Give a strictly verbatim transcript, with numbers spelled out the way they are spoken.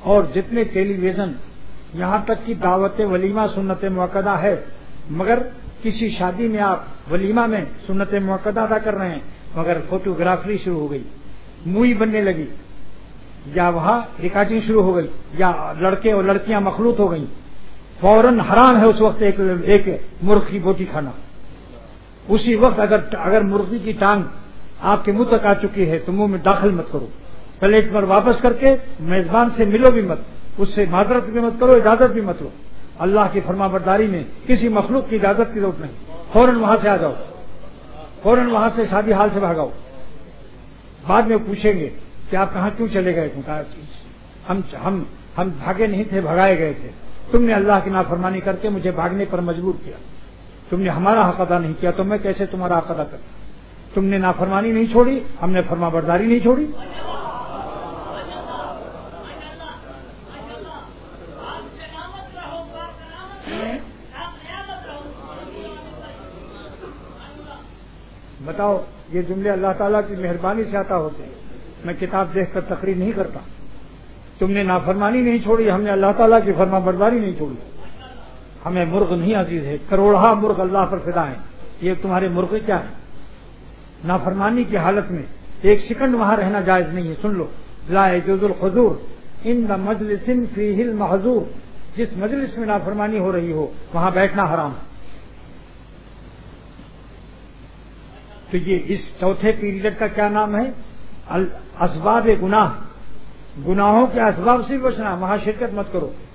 اور جتنے ٹیلی ویژن، یہاں تک کہ دعوت ولیمہ سنت موقدہ ہے، مگر کسی شادی میں آپ ولیمہ میں سنت موقدہ ادا کر رہے ہیں، مگر فوٹوگرافری شروع ہو گئی، مووی بننے لگی، یا وہاں ریکارڈنگ شروع ہو گئی، یا لڑکے اور لڑکیاں مخلوط ہو گئیں، فوراً حرام ہے اس وقت ایک ایک مرغ کی بوٹی کھانا۔ اسی وقت اگر اگر مرغی کی ٹانگ آپ کے منہ تک آ چکی ہے تو منہ میں داخل مت کرو، پلیٹ پر واپس کر کے میزبان سے ملو بھی مت، اس سے معذرت بھی مت کرو، اجازت بھی مت لو۔ اللہ کی فرما برداری میں کسی مخلوق کی اجازت کی ضرورت نہیں، فوراً وہاں سے آ جاؤ، فوراً وہاں سے شادی حال سے بھاگاؤ۔ بعد میں پوچھیں گے کہ آپ کہاں کیوں چلے گئے تھے؟ ہم ہم ہم بھاگے نہیں تھے، بھگائے گئے تھے، تم نے اللہ کی نافرمانی کر کے مجھے بھاگنے پر مجبور کیا، تم نے ہمارا حق ادا نہیں کیا تو میں کیسے تمہارا حق ادا کرتا؟ تم نے نافرمانی نہیں چھوڑی، ہم نے فرما برداری نہیں چھوڑی۔ بتاؤ، یہ جملے اللہ تعالیٰ کی مہربانی سے عطا ہوتے ہیں، میں کتاب دیکھ کر تقریر نہیں کرتا۔ تم نے نافرمانی نہیں چھوڑی، ہم نے اللہ تعالیٰ کی فرما برداری نہیں چھوڑی۔ ہمیں مرغ نہیں عزیز ہے، کروڑہ مرغ اللہ پر فدا ہیں، یہ تمہارے مرغ کیا ہیں؟ نافرمانی کی حالت میں ایک سیکنڈ وہاں رہنا جائز نہیں ہے۔ سن لو، لا يجوز الحضور عند مجلس فیہ المحظور، جس مجلس میں نافرمانی ہو رہی ہو وہاں بیٹھنا حرام ہے۔ تو یہ اس چوتھے پیریڈ کا کیا نام ہے؟ اسباب گناہ، گناہوں کے اسباب سے بچنا، وہاں شرکت مت کرو۔